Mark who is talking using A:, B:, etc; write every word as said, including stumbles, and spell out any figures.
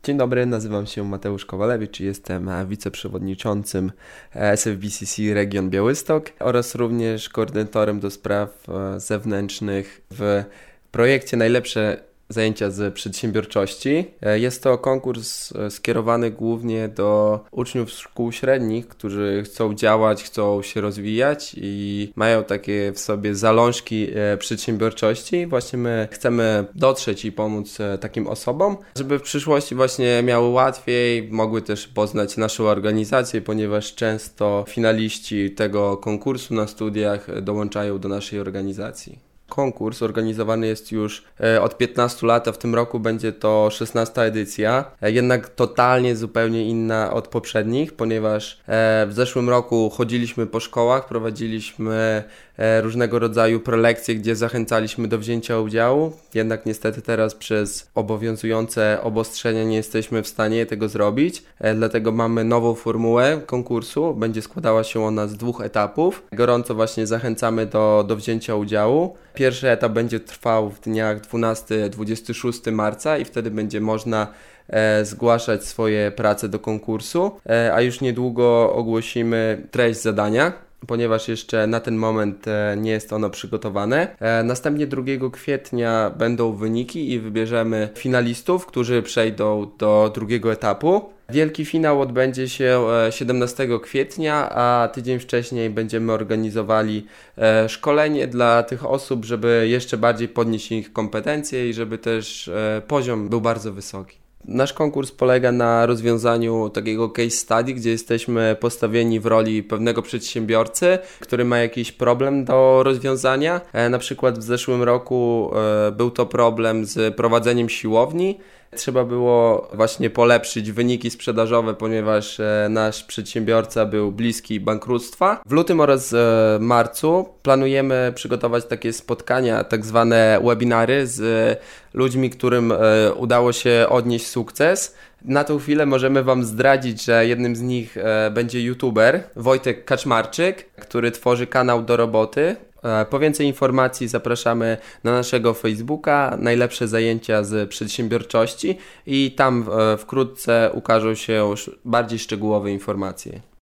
A: Dzień dobry, nazywam się Mateusz Kowalewicz i jestem wiceprzewodniczącym S F B C C Region Białystok oraz również koordynatorem do spraw zewnętrznych w projekcie Najlepsze zajęcia z przedsiębiorczości. Jest to konkurs skierowany głównie do uczniów szkół średnich, którzy chcą działać, chcą się rozwijać i mają takie w sobie zalążki przedsiębiorczości. Właśnie my chcemy dotrzeć i pomóc takim osobom, żeby w przyszłości właśnie miały łatwiej, mogły też poznać naszą organizację, ponieważ często finaliści tego konkursu na studiach dołączają do naszej organizacji. Konkurs organizowany jest już od piętnastu lat, a w tym roku będzie to szesnasta edycja, jednak totalnie zupełnie inna od poprzednich, ponieważ w zeszłym roku chodziliśmy po szkołach, prowadziliśmy różnego rodzaju prelekcje, gdzie zachęcaliśmy do wzięcia udziału, jednak niestety teraz przez obowiązujące obostrzenia nie jesteśmy w stanie tego zrobić, dlatego mamy nową formułę konkursu, będzie składała się ona z dwóch etapów. Gorąco właśnie zachęcamy do, do wzięcia udziału. Pierwszy etap będzie trwał w dniach dwunastego do dwudziestego szóstego marca i wtedy będzie można e, zgłaszać swoje prace do konkursu, e, a już niedługo ogłosimy treść zadania, ponieważ jeszcze na ten moment e, nie jest ono przygotowane. E, następnie drugiego kwietnia będą wyniki i wybierzemy finalistów, którzy przejdą do drugiego etapu. Wielki finał odbędzie się siedemnastego kwietnia, a tydzień wcześniej będziemy organizowali e, szkolenie dla tych osób, żeby jeszcze bardziej podnieść ich kompetencje i żeby też e, poziom był bardzo wysoki. Nasz konkurs polega na rozwiązaniu takiego case study, gdzie jesteśmy postawieni w roli pewnego przedsiębiorcy, który ma jakiś problem do rozwiązania. E, na przykład w zeszłym roku e, był to problem z prowadzeniem siłowni. Trzeba było właśnie polepszyć wyniki sprzedażowe, ponieważ e, nasz przedsiębiorca był bliski bankructwa. W lutym oraz e, marcu planujemy przygotować takie spotkania, tak zwane webinary z e, ludźmi, którym e, udało się odnieść sukces. Na tą chwilę możemy Wam zdradzić, że jednym z nich e, będzie youtuber Wojtek Kaczmarczyk, który tworzy kanał Do Roboty. Po więcej informacji zapraszamy na naszego Facebooka, Najlepsze zajęcia z przedsiębiorczości i tam wkrótce ukażą się bardziej szczegółowe informacje.